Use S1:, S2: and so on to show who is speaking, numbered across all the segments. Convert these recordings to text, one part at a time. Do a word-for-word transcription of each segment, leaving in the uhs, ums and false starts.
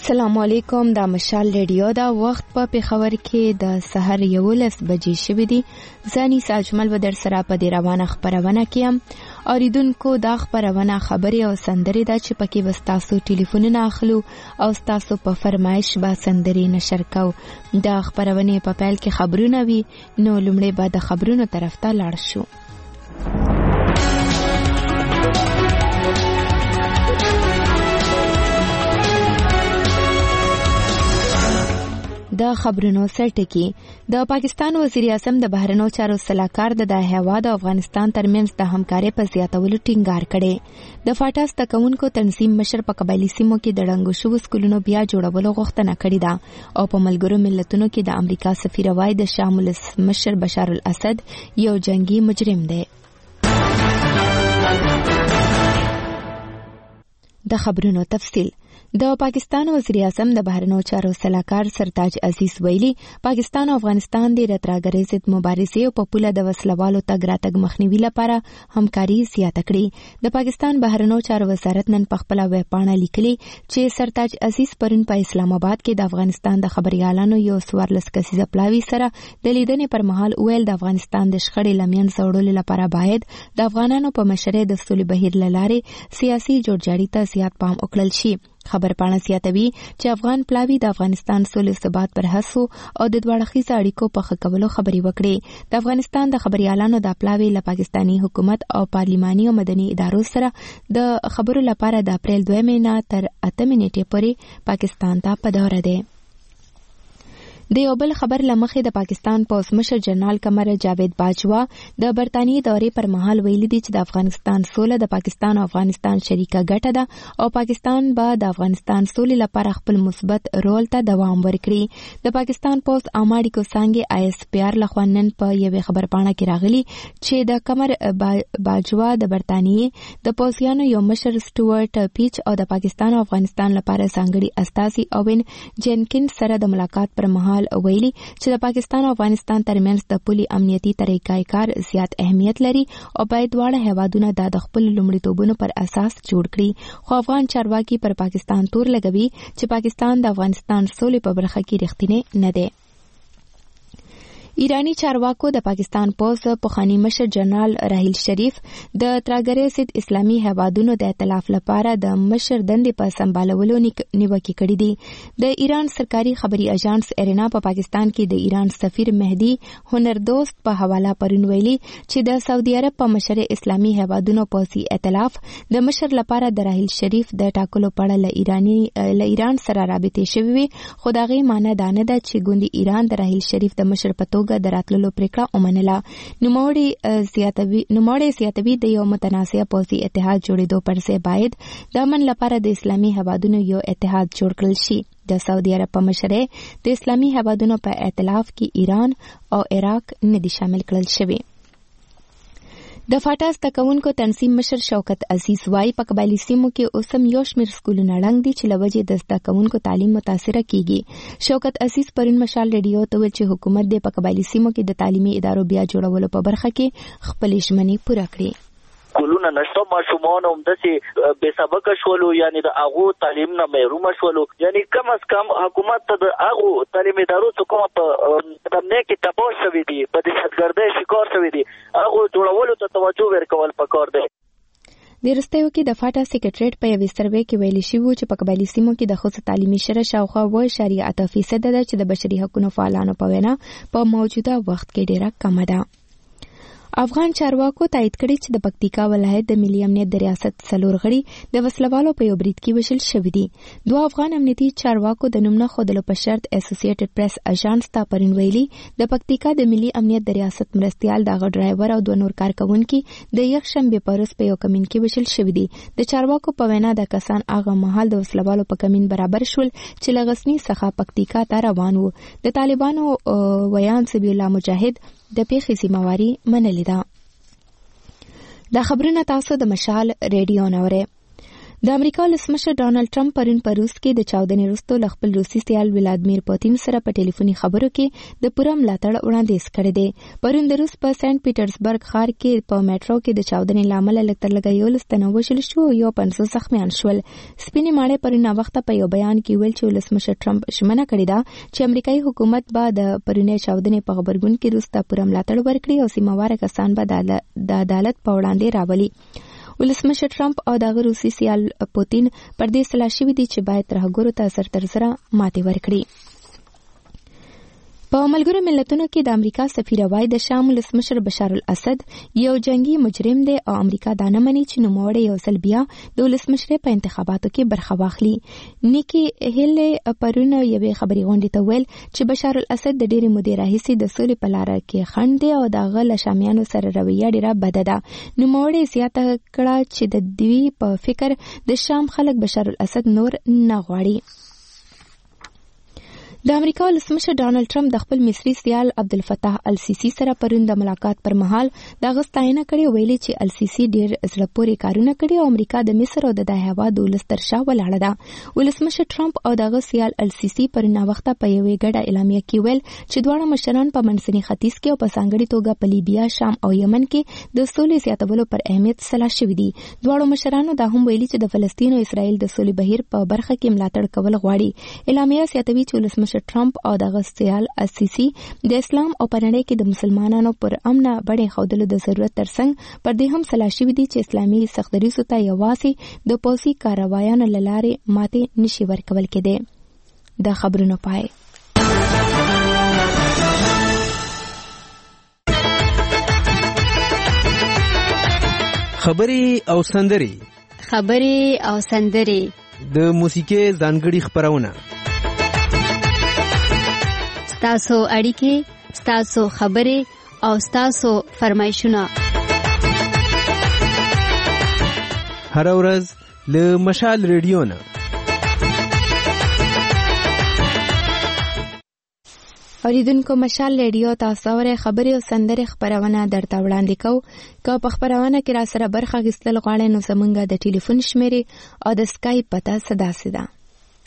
S1: السلام علیکم. دا مشال ریډیو دا وخت په پیښور کې د سحر یولس بجې شوې دي. ځاني ساجمل و در سره په دې روانه خبرونه کیم. اوریدونکو دا خبرونه خبري او سندري دا چې پکې وستاسو ټلیفونونه اخلو او تاسو په فرمایش با سندري نشر کو. دا خبرونه په پیل کې خبرونه وي، نو لومړی به د خبرونو طرف ته لاړ شو. د خبرونو سرټکی. د پاکستان وزیر اعظم د بهرنیو چارو سلاکار د هیواد او افغانستان ترمنځ د همکارۍ په زیاتولو ټینګار کړي. د فاټا ستکونکو تنظیم مشر په قبایلی سیمو کې د ړنګو شوو سکولونو بیا جوړولو غوښتنه کړې ده او په ملګرو ملتونو کې د امریکا سفیر وای د شام مشر بشار الاسد یو جنگي مجرم دی. د خبرونو تفصیل. د پاکستان وزیر اعظم د بهرنیو چارو سلاکار سرتاج عزیز ویلي پاکستان او افغانستان د راتراګرۍ ضد مبارزې او په پوله د وسلوالو تګ راتګ مخنیوي لپاره همکاري زیاته کړې. د پاکستان بهرنیو چارو وزارت نن په خپله ویبپاڼه لیکلي چې سرتاج عزیز پرون په اسلام آباد کې د افغانستان د خبريالانو یو څوارلس کسیزه پلاوي سره د لیدنې پر مهال ویل د افغانستان د شخړې لمین څوړلو لپاره باید د افغانانو په مشرۍ د سولې بهیر له لارې سیاسي جوړجاړي ته زیات پام وکړل شي. خبرپاڼه زیاتوي چې افغان پلاوي د افغانستان سولې ثبات پر هڅو او د دوه اړخیزو اړیکو په ښه کولو خبرې وکړې. د افغانستان د خبريالانو د پلاوي له پاکستاني حکومت او پارلماني او مدني ادارو سره د خبرو لپاره د اپریل دویمې نه تر اتمې نیټې پورې پاکستان ته په دوره دی. د یو بل خبر لمخې د پاکستان پوز مشر جنرال قمر جاوید باجوا د برطانیې دورې پر مهال ویلي دي چې د افغانستان سوله د پاکستان او افغانستان شریکه ګټه ده او پاکستان به د افغانستان سولې لپاره خپل مثبت رول ته دوام ورکړي. د پاکستان پوز عامه اړیکو څانګې آی اس پی آر لخوا نن په یوې خبرپاڼه کې راغلي چې د قمر باجوا د برطانیې د پوزیانو یو مشر سټوارټ پیچ او د پاکستان او افغانستان لپاره ځانګړي استازي اوین جینکن سره د ملاقات پر مهال ویلي چې د پاکستان او افغانستان ترمنځ د پولي امنیتي طریقې کار زیات اهمیت لري او باید دواړه هیوادونه د خپل لومړیتوبونو پر اساس جوړ کړي. خو افغان چارواکي پر پاکستان تور لګوي چې پاکستان د افغانستان سولې په برخه کې رښتینی نه دی. ایرانی چارواکو د پاکستان پوز پخوانی مشر جنرال راحیل شریف د تراګرۍ ضد اسلامي هیوادونو د ائتلاف لپاره د مشر دندې په سمبالولو نیوکې کړې دي. د ایران سرکاري خبري اژانس ارینا په پاکستان کې د ایران سفیر مهدي هنردوست په حواله پرون ویلي چې د سعودي عرب په مشر اسلامي هیوادونو پوزي ائتلاف د مشر لپاره د راحیل شریف د ټاکلو په اړه له ایرانی له ایران سره رابطې شوې وي، خو دا غي معنی دا نه ده چې ګوندي ایران د راحیل شریف د مشر په د راتللو پریکړه ومنله. نوموړی زیاتوي نوموړی زیاتوي د یو متنازع پوځي اتحاد جوړېدو پر ځای باید د امن لپاره د اسلامي هیوادونو یو اتحاد جوړ کړل شي. د سعودي عرب په مشرۍ د اسلامي هیوادونو په ائتلاف کې ایران او عراق نه دي شامل کړل شوي. د فاټا ستکونکو تنظیم مشر شوکت عزیز وای په قبایلی سیمو کې اوسم یو شمېر سکولونه ړنګ دي چې له وجې د ستکونکو تعلیم متاثره کیږي. شوکت عزیز پرون مشال ریډیو ته ویل چې حکومت د په قبایلی سیمو کې د تعلیمي ادارو بیا جوړولو په برخه کې خپلې ژمنې پوره کړې.
S2: کولونه نشته، ماشومان هم داسې بې سبقه شولو، یعنی د هغو تعلیم نه محرومه شولو. یعنی کم از کم حکومت ته د هغو تعلیم ادارو څه کومه په دمنه کې تباه شوي دي، په دهشتګردۍ شکار شوي دي، هغو جوړولو ته توجه ورکول پکار دی.
S1: د وروستیو کې د فاټا سیکریټریټ په یوې سروې کې ویلي شوي چې په قبایلي سیمو کې د ښځو تعلیمي شرح شاوخوا اوه اعشاریه اته فیصده ده چې د بشري حقوقو فعالانو په وینا په موجوده وخت کې ډیره کمه ده. افغان چارواکو تایید کړي چې د پکتیکا ولایت د ملي امنیت د ریاست څلور غړي د وسلوالو په یو برید کې وژل شوي دي. دوه افغان امنیتي چارواکو د نوم نه ښودلو په شرط اسوسییټډ پریس اژانس ته پرون ویلي د پکتیکا د ملي امنیت د ریاست مرستیال دغه ډرایور او دوه نور کارکونکي د یکشنبې په ورځ په یو کمین کې وژل شوي دي. د چارواکو په وینا د کسان هغه مهال د وسلوالو په کمین برابر شول چې له غزني څخه پکتیکا ته روان وو. د طالبانو ویان سبیل الله مجاهد د پیښې ذمہواري منلې ده. دا خبرونه تاسو د مشال ریډیو نورې. د امریکا ولسمشر ډانلډ ټرمپ پرون په روس کې د چاودنې وروسته له خپل روسي سیال ولادیمیر پوتین سره په ټلیفوني خبرو کې د پوره ملاتړ وړاندیز کړی دی. پرون د روس په سنت پیټرزبرګ ښار کې په میټرو کې د چاودنې لامل لږ تر لږه یولس تنه وژل شو او یو پنځوس زخمیان شول. سپینې ماڼۍ پرون وخته په یو بیان کې ویل چې ولسمشر ټرمپ ژمنه کړې ده چې امریکایي حکومت به د پرونی چاودنې په خبرګون کې روس ته پوره ملاتړ ورکړي او سیمهواره کسان به د عدالت په وړاندې راولي. ولسمشر ټرمپ او دغه روسي سیال پوتین پر دې سلا شوي دي چې باید ترهګرو ته سر تر سره ماتې ورکړي. په ملګرو ملتونو کې د امریکا سفیر وایي د شام ولسمشر بشار الاسد یو جنگي مجرم دی او امریکا دا نه مني چې نوموړی یو ځل بیا د ولسمشر په انتخاباتو کې برخه واخلي. نیکی هیلې پرون یوې خبري غونډې ته ویل چې بشار الاسد د ډېرې مودې راهیسې د سولې په لاره کې خنډ دی او دغه له شامیانو سره رویه ډېره بده ده. نوموړی زیاته کړه چې د دوی په فکر د شام خلک بشار الاسد نور نه غواړي. د امریکا ولسمشر ډانلډ ټرمپ د خپل مصري سیال عبدالفتاح السیسی سره پرون د ملاقات پر مهال دغه ستاینه کړې ویلي چې السیسی ډېر زړه پورې کارونه کړي او امریکا د مصر او د دغه هیواد ولس تر شا ولاړه ده. ولسمشر ټرمپ او دغه سیال السیسی پرون وخته په یوې ګډه اعلامیه کې ویل چې دواړه مشران په منځني ختیځ کې او په ځانګړي توګه په لیبیا، شام او یمن کې د سولې زیاتولو پر اهمیت سلا شوي دي. دواړو مشرانو دا هم ویلي چې د فلسطین او اسرائیل د سولې بهیر په برخه کې ملاتړ کول غواړي. اعلامیه زیاتوي چې ولسمشر ټرمپ او دغه سیال السیسی د اسلام او په نړۍ کې د مسلمانانو پر امن بڼې ښودلو د ضرورت ترڅنګ پر دې هم سلا شوي دي چې اسلامي سختدریځو ته یوازې د پوځي کاروایانو له لارې ماتې نشي ورکول کېدی. د خبرونو پای.
S3: خبرې او سندري
S4: خبرې او سندري
S3: د موسیقي ځانګړي خبرونه
S4: ستاسو اړیکې، ستاسو خبرې او ستاسو فرمایشونه
S3: هر ورځ له مشال ریډیو نه.
S1: اوریدونکو، مشال ریډیو تاسو اورئ خبرې او سندرې خبرونه درته وړاندې کوو. که په خبرونه کې را سره برخه اخیستل غواړئ نو زموږ د ټلیفون شمیرې او د سکایپ پته سداسې ده.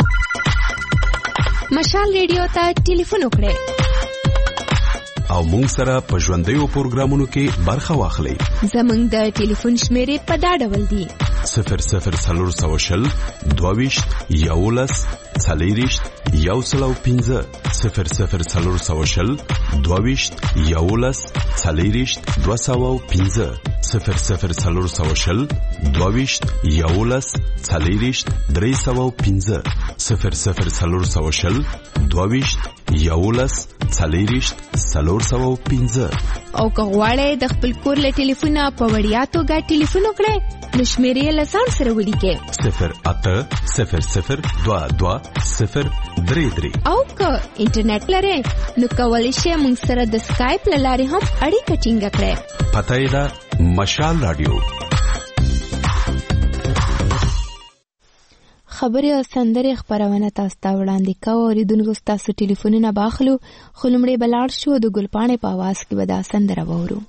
S1: مشال ریډیو ته ټلیفون وکړئ
S5: او موږ سره په ژوندیو پروګرامونو کې برخه واخلئ.
S1: زموږ د ټلیفون شمیرې په دا ډول دي:
S5: صفر صفر څلور سوه شل دوه ویشت یولس څلېرویشت یو سل او پنځه صفر صفر څلور سوه شل دوه ویشت یولس څلېرویشت دوه سوه او پنځه صفر صفر څلور سوه شل دوه ویشت یولس څلېرویشت درې سوه او پنځه صفر صفر څلور سوه شل دوه ویشت یولس څلېرویشت څلور سوه او پنځه.
S1: او که غواړئ د خپل کور له ټلیفونه په وړیا توګه ټلیفون وکړئ نو شمیرې یې له ځان سره ولیکئ:
S5: صفر اته صفر صفر دوه دوه صفر درې درې.
S1: او که انټرنیټ لرئ نو کولی شئ موږ سره د سکایپ له لارې هم اړیکه ټینګه کړئ.
S5: پته یې ده مشال رادیو.
S1: خبرې او سندرې خبرونه تاسو ته وړاندې کوو. اوریدونکو، ستاسو ټلیفونونه به اخلو، خو لومړی به لاړ شو د ګلپاڼې په اواز کې به دا سندره واورو.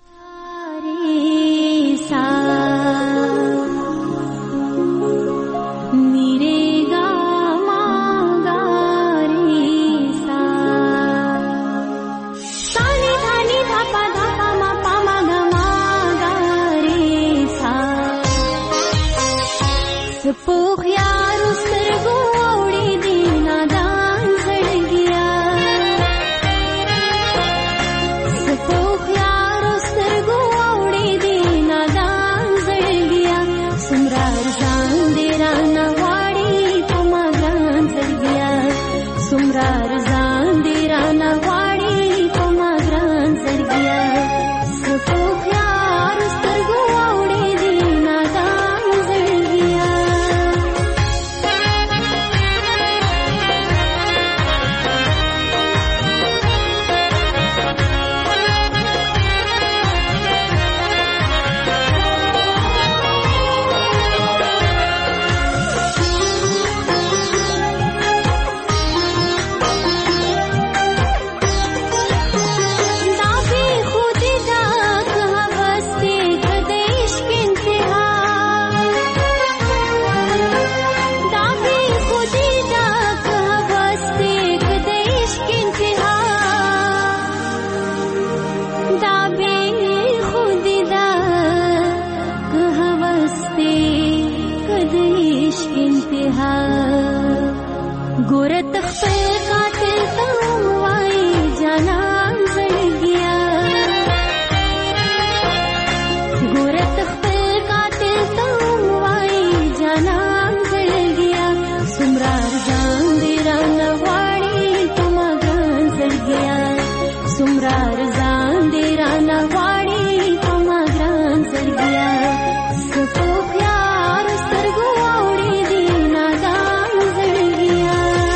S6: څومره ارزان دی رانه غواړي په ما ګران زړګیا څه په هوښیار سترګو اوړي دي نادان زړګیا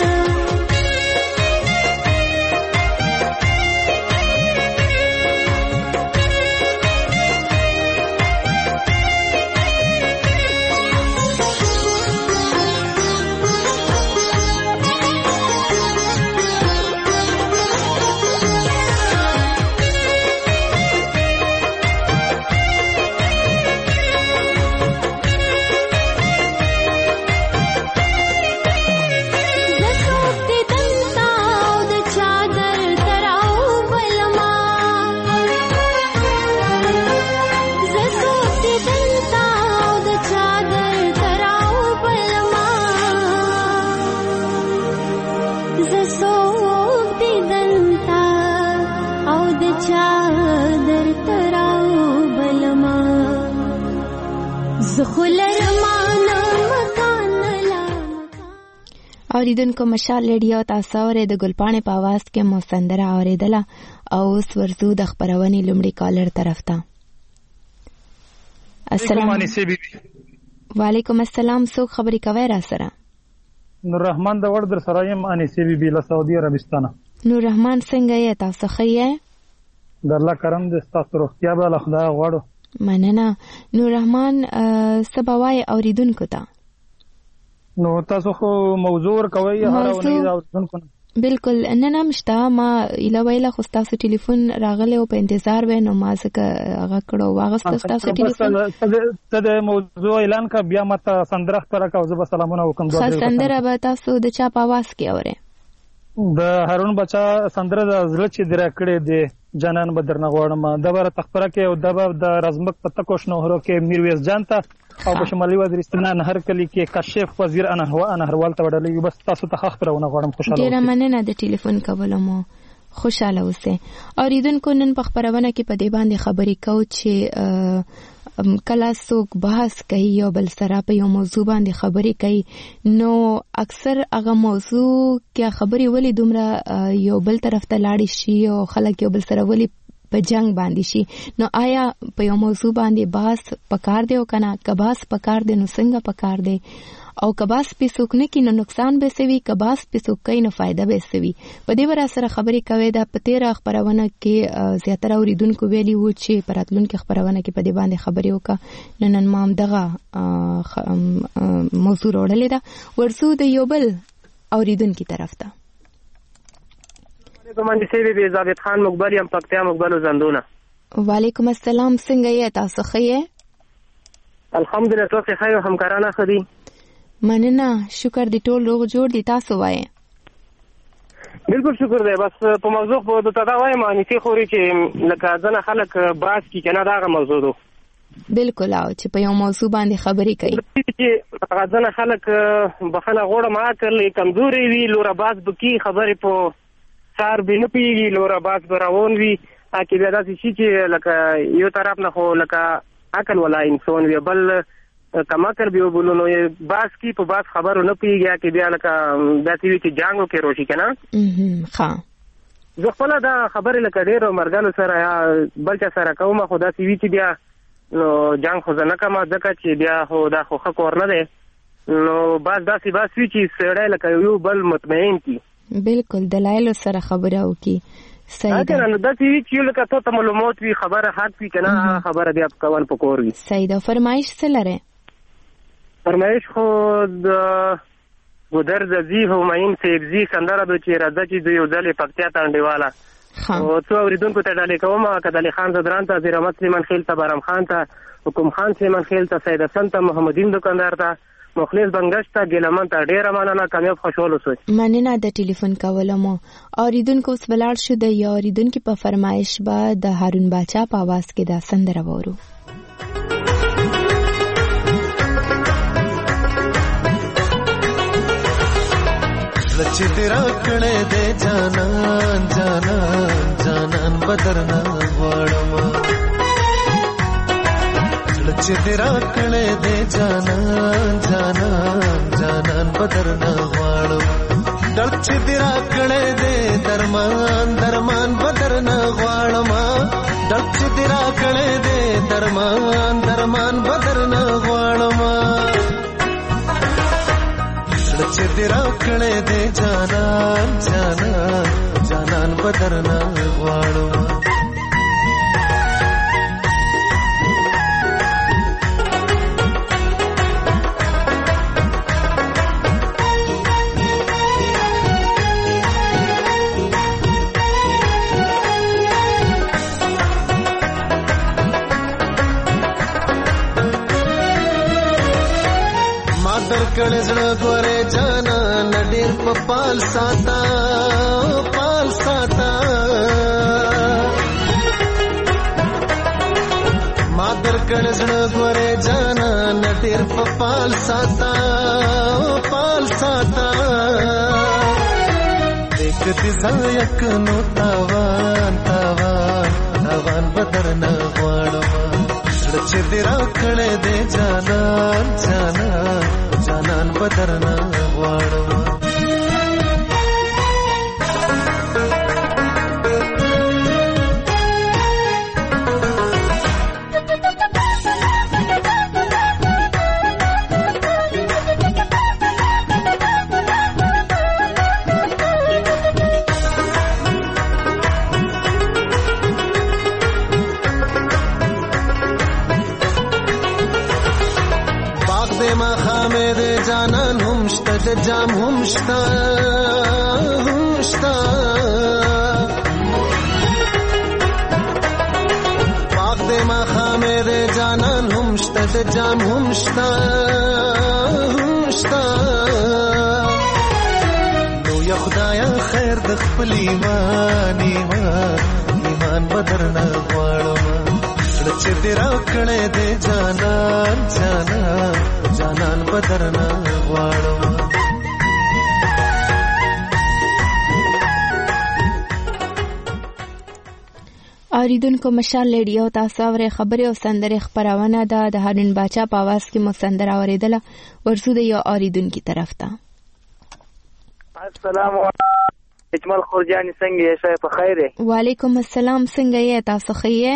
S6: اوریدونکو مشال ریډیو تاسو اورئ د ګلپاڼې په आवाज کې مو سندره اوریدله او اوس ورځو د خبرونې لومړی کالر طرف ته. السلام علیکم. وعلیکم السلام. څوک خبرې کوي را سره؟
S7: نور رحمان د وړ در سره یم انیسې بي بي له سعودي عربستانه.
S1: نور رحمان څنګه یې؟ تاسو ښه یې؟
S7: د الله کرم دې ستاسو روغتیا به له خدای غواړو.
S1: مننه. نور رحمان څه به وایي اوریدونکو ته؟
S7: نو تاسو خو موضوع ورکوئ هر اونۍ د اوریدونکو نه.
S1: بالکل نن هم شته. ما ایله ویله خو ستاسو ټلیفون راغلی او په انتظار وی نو ما ځکه هغه کړو واغسته ستاسو ټلیفون.
S7: ته د موضوع اعلان کا بیا ماته سندره ښکاره کا او زه به سلامونه وکړم.
S1: ښه سندره به تاسو د چا په اواز کې اورئ؟
S7: د هارون بچا سندره د زړه چې درا کړې دی جانان به درنه غواړم د به تخپره کې او د به د رزمک په تکوش نهرو کې میرویس جان ته او په شمالي وزیرستان هر کلی کې کشف وزیر انهوا انهروال ته وړلې بس تاسو ته خبرونه غواړم. خوشاله
S1: ډیره مننه د ټلیفون کولو مو. خوشاله اوسئ. اوریدونکو نن په خبرونه کې په دې باندې خبرې کوو چې کله څوک بحث کوي یو بل سره په یو موضوع باندې خبرې کوي نو اکثر هغه موضوع کې خبرې ولې دومره یو بل طرف ته لاړې شي او خلک یو بل سره ولې په جنگ باندې شي. نو آیا په یو موضوع باندې بحث پکار دی او کنه کباس پکار دی نو څنګه پکار دی او کباس په څوک نه کې نو نقصان به سوي کباس په څوک کې نو فائدہ به سوي. په دې ور سره خبرې کوي دا په تیر خبرونه کې زیاتره اوریدونکو ویلي وو چې پراتلونکو خبرونه کې په دې باندې خبرې وکړه. نن ما هم دغه موضوع وړلې ده. ورسو د یو بل اوریدونکو طرف ته.
S8: کومندې سی بي ثابت خان مقبل یم پکتیا مقبل زندونه.
S1: وعلیکم السلام. څنګه یې تاسو ښه یې؟
S8: الحمدلله تاسو ښه یو همکارانه خدي.
S1: مننه. شکر دی ټول روغ جوړ دي. تاسو وایي؟
S8: بالکل شکر دی. بس په موضوع په د تدا وایم انیسی خوري چې لکه ځنه خلک باس کی کنه داغه موضوع دو.
S1: بالکل او چې په یو موضوع باندې خبرې کوي
S8: چې ځنه خلک بخنه غوړه ما کړلې کمزوري وی لور باس بکی خبرې په سار بینه پیږي لور باس براون وی اکی بیا داسې شي چې لکه یو طرف نه خو لکه عقل ولا انسان وی بل کما کر بیو بولو نو باس کی په باس خبرو نه پیږي اکی بیا لکه داسې وی چې جنگو کې روشي کنه.
S1: ها
S8: زه خپل دا خبره لکه ډېر مرګانو سره یا بل چا سره کوم خو داسې وی چې بیا نو جنگ خو نه کما ځکه چې بیا خو دا خو خور نه دی نو باس داسې باس وی چې سړی لکه یو بل مطمئن کی.
S1: بالکل دلایل سره خبره وکي. صحیح ده.
S8: نو دا چې چې لکه ته معلومات وی خبره حق وی کنه خبره بیا کول پکور وی.
S1: صحیح ده. فرمایش څه لره؟
S8: فرمایش خو د ودر زی هماین سیبزی سندره د چې راځي چې د یو ځلې پکتیا تانډیواله او څو اوریدونکو ته ډالې کوم کدالي خان زدران ته زیر احمد سلیمان خیل ته بارم خان ته حکم خان سلیمان خیل ته سید حسن ته محمدین دکاندار ته مخلص بنگش ته ګلمن ته ډیر مننه کامیاب خوشاله اوسئ.
S1: مننه د ټلیفون کولو مو. اوریدونکو اوس بلار شو د یو اوریدونکو په فرمایش به د هارون باچا په आवाज کې دا سندره وورو.
S9: لچې تیرا کړه دې جانان جانان جانان بدرنا غواړم لچې تیرا کړه دې جانان جانان جانان بدرنا غواړم لچې تیرا کړه دې درمان درمان بدرنا بدرنا غواړم کړه زړه ګورې جانا نډیر په پال ساتا پال ساتا ما در کړه زړه ګورې جانا نډیر په پال ساتا پال ساتا دیک دې زایک نو تاوان تاوان تاوان بدرنا غواړم چې دې را کړه دې جانا جانا جانان بدرنا غواړم جانان هم شتا د جام هم شتا هم شتا پاک دې ما خامې دې جانان هم شتا د جام هم شتا هم شتا نو یا خدایا خیر د خپل ایمان ایمان ایمان بدرنا غواړم چې دې را کړې دې جانان جانان جانان بدرنا غواړم
S1: اوریدونکو مشال لیډیو تاسو اورئ خبري او سندري خبرونه ده د هارون باچا په आवाज کې مو سندره اوریدله ورسو د یو اوریدونکو طرف ته
S10: السلام علیکم اجمل خورجانی څنګه یې شای په خیر
S1: وعلیکم السلام څنګه یې تاسو ښه یې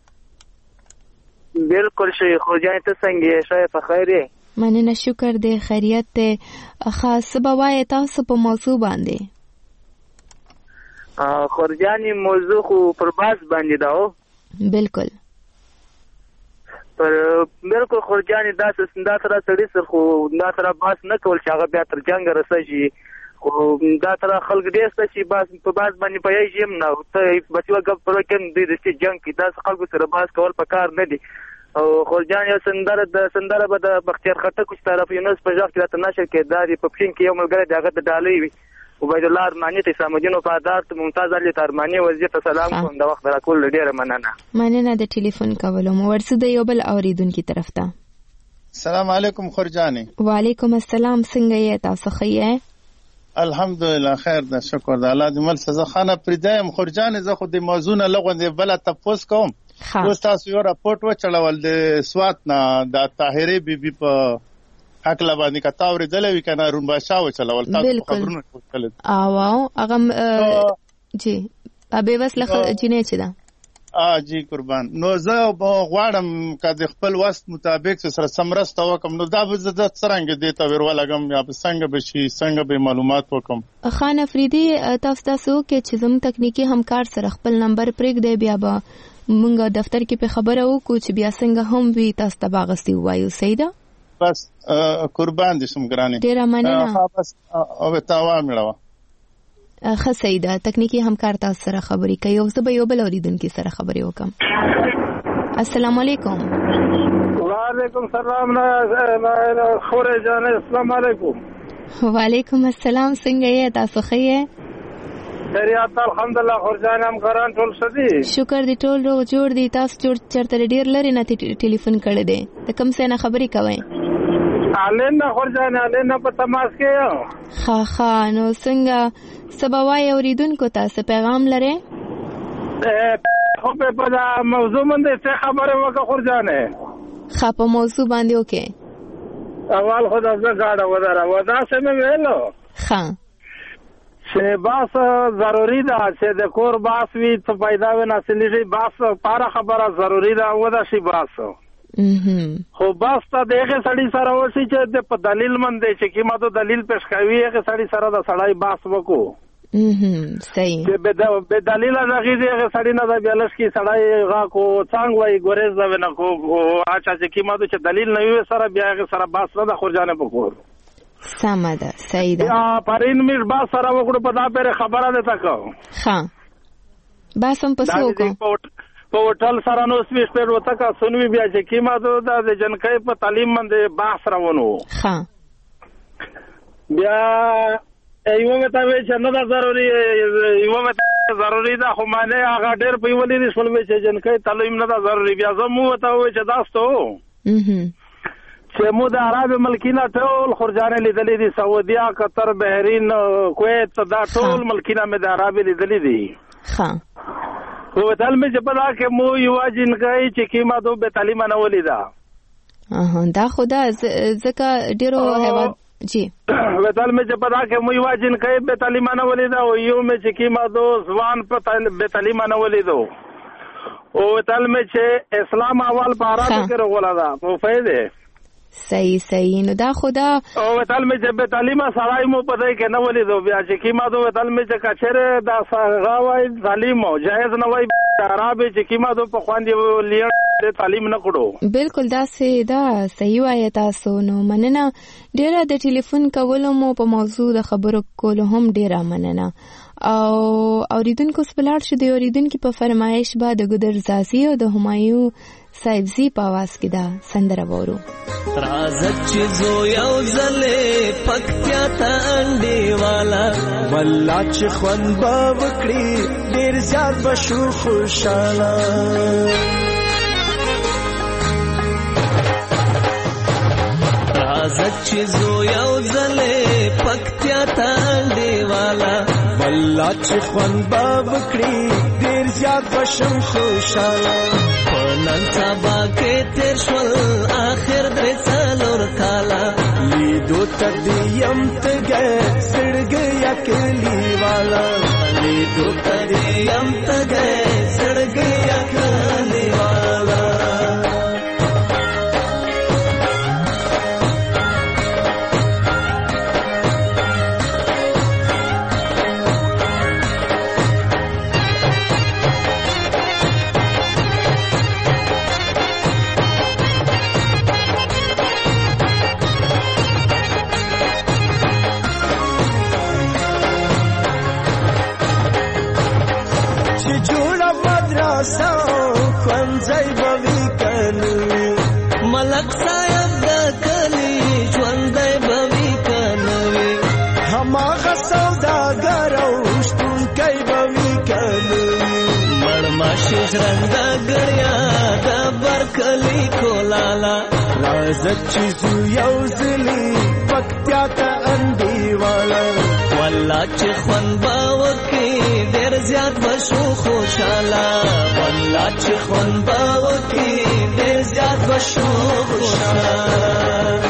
S10: بالکل شي خورجانی ته څنګه یې شای په خیر
S1: مننه شکر دې خیریت ته خاص بوای تاسو په موضوع باندې
S10: خورجانی موضوع خو پر باس باندې داو
S1: بالکل
S10: پر بالکل خورجانی دا څنګه تر سړي سره خو دا تر باس نه کول چې هغه بیا تر جنگ رسېږي خو دا تر خلک دې ست چې باس په باس باندې پېژیم نه ته بچو غو پر کوم دې چې جنگ کې دا خلکو سره باس کول پکار نه دي او خورجان یو سندره د سندره به د بختیار خټک طرف یونس په ځخ کې راته نشر کې داري په پښین کې یو ملګری دغه د ډالۍ وي عبید الله ارمانی ته سامجنو په ادارت ممتاز علي ارمانی وزیر سلام کوم د وخت راکول ډیره مننه
S1: مننه د ټلیفون کولو مو ورسو د یو بل اوریدونکو طرف ته
S11: السلام علیکم خورجانی
S1: وعلیکم السلام څنګه یې تاسو ښه یې
S11: الحمدلله خیر ده شکر ده الله دې مل سزا خانه پردایم خورجانی زه خو د موضوع نه لغوندې بل تاسو کوم اوس تاسو یو راپورټ وچړول د سوات نه د طاهره بیبي په حق لبانی کا تاوري دلوي کنه رون باشا وچړول تاسو خبرونه وکړل
S1: او هغه جی ابي وسله جنې چي دا
S11: ا جی قربان نو زه غواړم کله خپل وست مطابق سره سمرسته وکم نو دا به زه څنګه دیته ورولګم یا څنګه به شي څنګه به معلومات وکم
S1: خان افریدي تاسو تاسو کې چې زم تکنیکی همکار سره خپل نمبر پرېګ دی بیا به مونږه دفتر کې په خبره وکړو چې بیا څنګه هم وي تاسو ته باغستی وایو سیدا
S11: بس قربان دي سم ګرانه
S1: ډیر مننه
S11: بس او ته وامړه
S1: ښه سیدا تکنیکی همکار تاسو سره خبرې کوي او زه به یو بل اوریدونکو سره خبرې وکم السلام علیکم
S12: وعلیکم السلام خوره جان السلام علیکم
S1: وعلیکم السلام څنګه یې تاسو ښه یې
S12: خیریت الحمدلله خورجان هم قران ټول شدي
S1: شکر دې ټول روغ جوړ دي تاسو جوړ چرته ډیر لري نه ټلیفون کړی دی د کوم څه نه خبرې کوئ
S12: علينا خورجان علينا په تماس کې یو
S1: ها ها نو څنګه سباوای اوریدونکو تاسو پیغام لرئ
S12: خو په دا موضوع باندې څه خبره وکړه خورجانه
S1: ښه په موضوع باندې وکړه
S12: اول خدای زه غاړه وداره ودا سم ویلو
S1: ښه
S12: چې باس ضروری ده چې د کور باس وی ته پیدا و نه سلیږي باس پاره خبره ضروری ده ودا شي باس خو باس ته دغه سړی سره وسی چې د په دلیل مند چې کیمه دلیل پېښ کوي هغه سړی سره د سړی باس وکړو
S1: صحیح
S12: چې به دلیل دغه دی هغه سړی نه دا بیلش کی سړی غا کو څنګه وای ګورز دا نه کو اچھا چې کیما د چې دلیل نه وي سره بیا هغه سره باس نه د خورجانه پکور
S1: سمه ده صحیح ده
S12: یا پرین میر با سره وګړو په دا پره خبره ده تکو
S1: ها باسم پسو کو
S12: په هوټل سره نو سپیش په وته کا سنوي بیا چې کیما د جنکې په تعلیم باندې باس راونو
S1: ها
S12: بیا ایوه مته چې نه دا ضروري ایوه مته ضروري ده خو معنی هغه ډېر په ولې دي سول چې جنکې تعلیم نه دا ضروري بیا زمو ته و چې داستو چې مو د عرب ملکینا ټول خورجانه لیدلې دي سعودیا قطر بحرین کویت دا ټول ملکینا مې د عرب لیدلې دي
S1: ها
S12: خو تل مې چې پدا کې مو یو جنکې چې کیما دو به تعلیم نه ولیدا
S1: اها دا خدا ځکه ډیرو هوا جی
S12: وتل مې چې پدا کې مو یو جنکې به تعلیم نه ولیدا او یو مې چې کیما دو ځوان په به تعلیم نه ولیدو او وتل مې چې اسلام اول په عربو کې راغلا دا په فائدې
S1: صحیح صحیح نو دا خدا
S12: او وتل مې چې به تعلیم سړای مو پدې کې نه ولیدو بیا چې کیما دو وتل مې چې کچره دا غاوای تعلیم او جایز نه وای عربي چې کیما دو په خواندې لیړ تعلیم نه کړو
S1: بالکل دا سه دا صحیح وایي تاسو نو مننه ډیره د ټلیفون کولو مو په موضوع د خبرو کولو هم ډیره مننه او اوریدونکو سپلاړ شو دی اوریدونکو په فرمایش بعد د ګدر زاسي او د همایو صاحبزي په आवाज کې دا سندره وورو
S13: رازت چې زو یو ځلې پکتیا ته انډي والا والله چې خوان با وکړي ډیر زیات بشو خوشاله رازت چې زو یو ځلې پکتیا ته انډي والا والله چې خوان با وکړي ډیر زیات بشو خوشاله نن سبا کې تیر شول آخر درې څلور کاله لیدو تدیم تګه سړګیا کلی والا لیدو تدیم تګه سړګیا کلی والا ملک صاحب دا کلی ژوندی بوي کنوي هماغه سوداګر او شتونکی بوي کنوي مړماشي ژرنده ګړیا د برکلی کولالا رازت چې زو یو ځلې پکتیا ته انډي والا والله چې خوان با وکړي ډېر زیات بشو خوشاله والله چې خوان با وکړي ډېر زیات بشو خوشاله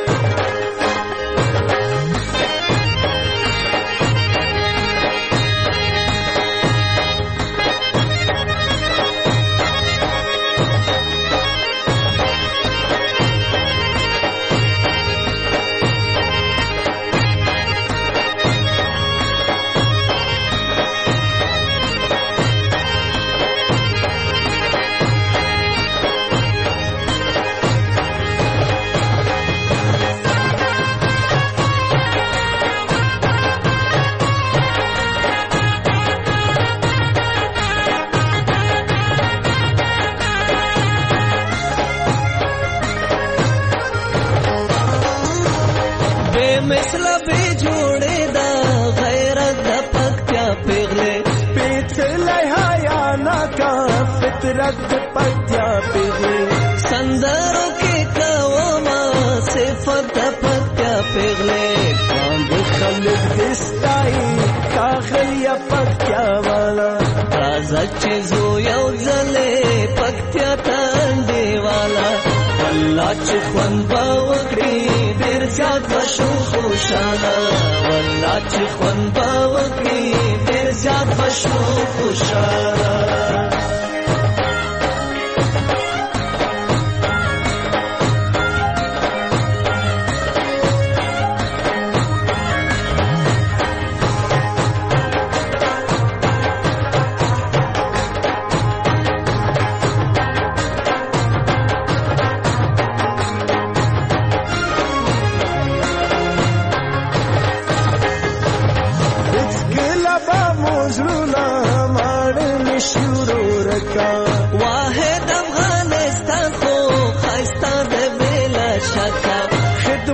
S13: مثلا به جوړې دا غیرت د پکتیا پیغلې پیڅلې حیا نا کا فطرت د پکتیا پیغلې سندرو کې کوما صفات د پکتیا پیغلې باندې خلک دستای کاخلیا پکتیا والا راځه چې زو یو ځلې پکتیا تاندې والا والله چې خوان با وکړي ډېر زیات بشو خوشاله والله چې خوان با وکړي ډېر زیات بشو خوشاله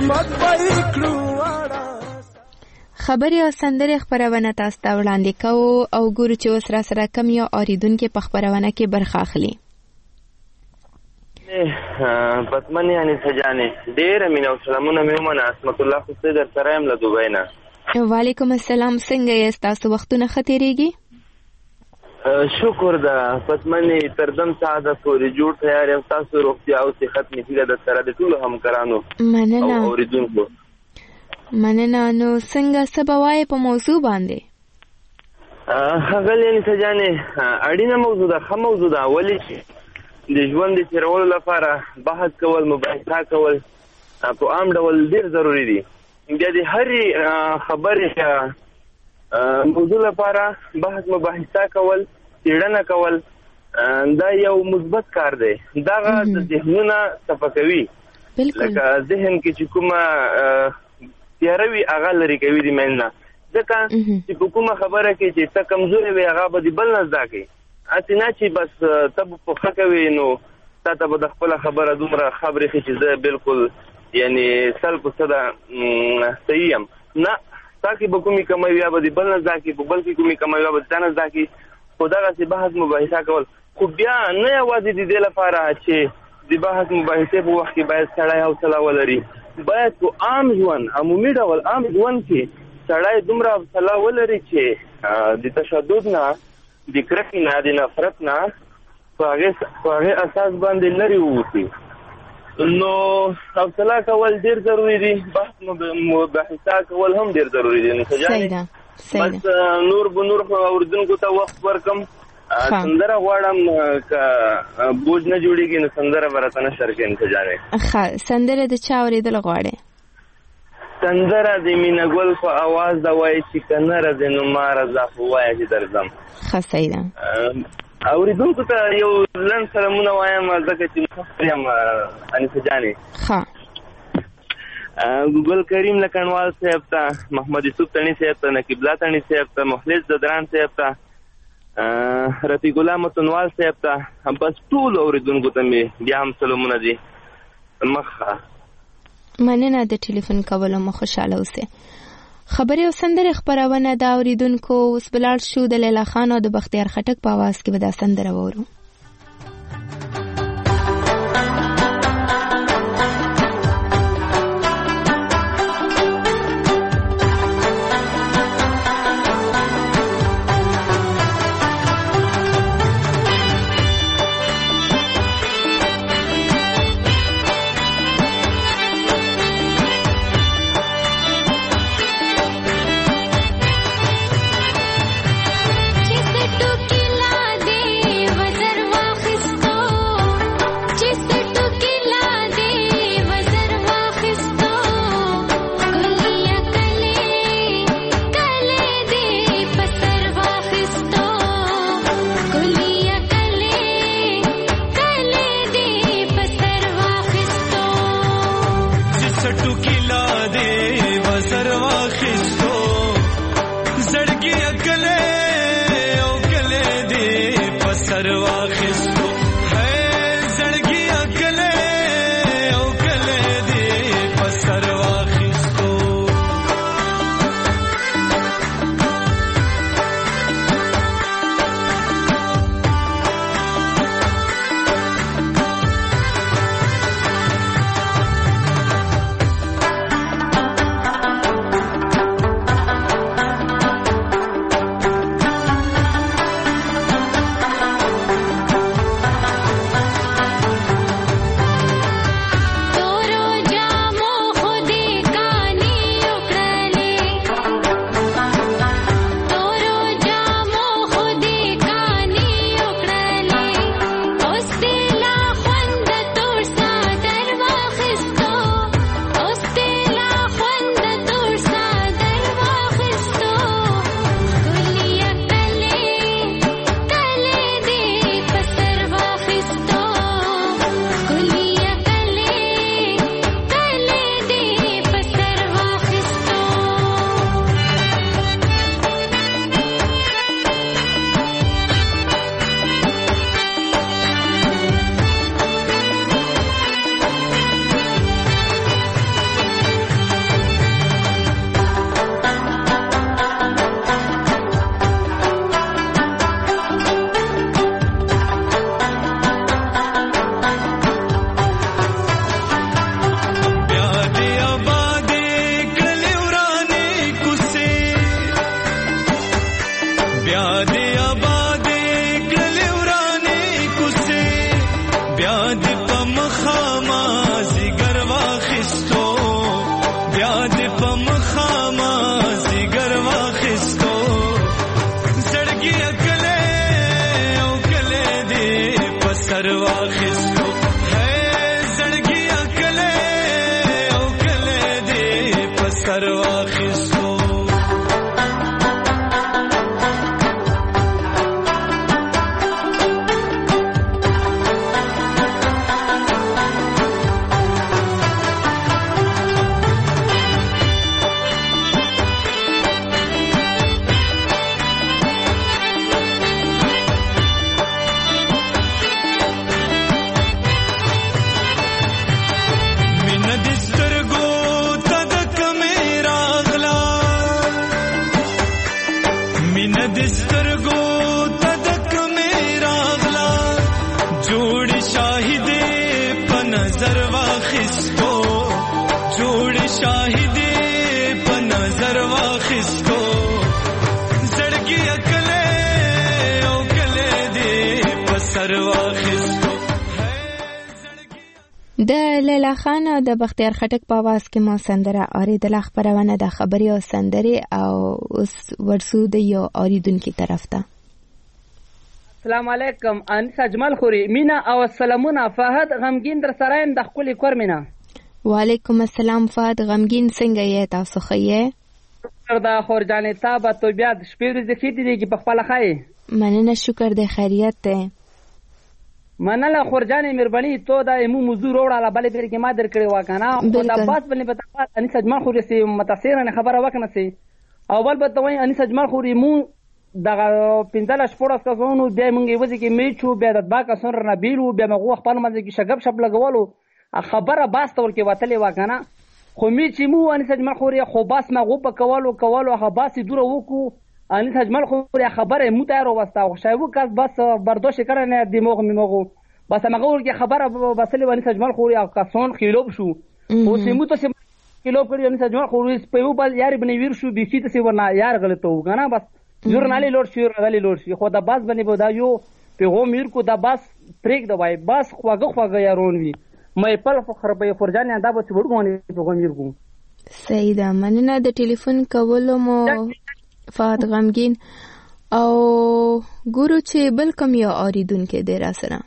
S13: خدمت به کړو
S1: خبري او سندري خبرونه تاسو ته وړاندې کوو او ګورو چې اوس را سره کم یو اوریدونکو په خبرونه کې برخه اخلي.
S14: پتمنې یعنی سجانې ډېر مینه او سلامونه مې ومنه. اسمت الله خو در سره یم له دوبۍ نه.
S1: وعلیکم السلام. څنګه یاست تاسو؟ وختونه ښه تېرېږي؟
S14: شکر ده پتمنې تر دم ساعته پورې جوړ تیار یم. تاسو روغتیا او صحت مې هیله ده سره د ټولو همکارانو
S1: مننه
S14: او اوریدونکو.
S1: مننه. نو څنګه څه به وایې په موضوع باندې؟
S14: ښاغلې یعنې سجانې اړینه موضوع ده، ښه موضوع ده. ولې چې د ژوند د تېرولو لپاره بحث کول، مباحثه کول په عام ډول ډېر ضروري دي. بیا د هرې خبرې موضوع لپاره بحث مباحثه کول، څېړنه کول دا یو مثبت کار دی. دغه د ذهنونه صفا کوي. لکه ذهن کې چې کومه تیاره وي هغه لرې کوي د منځ نه. ځکه چې په کومه خبره کې چې ته کمزورې وي هغه به د بل نه زده کوي. هسې نه چې بس ته به په ښه کوې نو تا ته به د خپله خبره دومره ښه برېښي چې زه بالکل یعنې سل په سده صحیح یم. نه، تا کې به کومې کمی وي یا به د بل نه زده کړي، په بل کې کومې کمی وي به د تا نه زده کړي. خو دغسې بحث مباحثه کول، خو بیا نه یوازې د دې لپاره چې د بحث مباحثې په وخت کې باید سړی حوصله ولري، باید په عام ژوند، عمومي ډول عام ژوند کې سړی دومره حوصله ولري چې د تشدد نه، د کرکې نه، د نفرت نه په هغې اساس باندې لرې ووځي. نو حوصله کول ډېر ضروري دي، بحث مباحثه کول هم ډېر ضروري دي. نو سجانې بس نور به نور اورېدونکو ته وخت ورکړم. سندره غواړم که بوج نه جوړېږي نو سندره به راته نشر کړې. سجانې
S1: ښه، سندره د چا اورېدل غواړې؟
S14: سندره د مینه ګل په اواز ده، وایي چې که نه راځې نو ما راځه خو وایه چې درځم.
S1: ښه، صحیح ده.
S14: اوریدونکو ته یو لنډ سلامونه وایم ځکه چې مسافر یم انیسه جانې.
S1: ښه.
S14: ګل کریم لکنوال صاحب ته، محمد یوسف تڼي صاحب ته، نقیب الله تڼي صاحب ته، مخلص ددران صاحب ته، رفیق الله متنوال صاحب ته، بس ټولو اوریدونکو ته مې بیا هم سلامونه دي. مخه
S1: مننه د ټلیفون کولو مو خوشحاله اوسئ. خبري او سندرې خبرونه د اوریدونکو. اوس بلاړ شو د لیلا خان او د بختیار خټک په आवाज کې به دا سندره وورو.
S15: سر واخستو ہے زړګي اکله او کله دې په سر واخستو
S1: د لیلا خان او د بختیار خټک په आवाज کې مو سندره اوریدله. خبرونه د خبري او سندري او اوس ورسو د یو اوریدونکو طرف ته.
S16: السلام علیکم انیس اجمل خوري مینا او سلامونه فهد غمگین در سرایم د خپل کور مینا.
S1: وعلیکم السلام فهد غمگین څنګه یې تاسو خیه؟
S16: دا خورجانې تا به تو بیا د شپې ورځې خېټې دی چې په خپل خای.
S1: مننه شکر د خیریت ته.
S16: مننه خورجانې مهرباني تو دا مو موضوع وړاله بلې پیر کې ما درکړې و کنه دا بس بلې پتا انیس اجمل خوري سي متاثر نه خبره وکنه سي اول به ته وای انیس اجمل خوري مو دغه پنځله شپږ کسونو بیا مونږ وځي کې میچو بیا د با کسون نه بیلو بیا مغه خپل منځ کې شګب شپ لګولو خبره باس تول کې وتلې و کنه خو می چې مو انیس اجمل خوري خو باس مغه په کولو کولو هغه باس دور وکو انیس اجمل خوري خبره مو تیار وستا خو شایو کس بس برداشت کړنه دماغ میمغو بس مغه کې خبره بسلې انیس اجمل خوري کسون خیلوب شو او سیمو ته سیم خیلوب کړی انیس اجمل خوري په یو بل یار بنې ویر شو بي فيت سی ورنا یار غلطو کنه بس ژورنالي لوړ شي غلي لوړ شي خو دا باس باندې به دا یو پیغام میر کو دا باس پریک دا وای باس خواګه خواګه یارون وی مې په فخر به فرجان دا به وړګونی پیغام میر کو.
S1: صحیح ده مننه د ټلیفون کولو مو فات غمگین او ګورو چې بل کوم یو اوریدونکو دی را سره.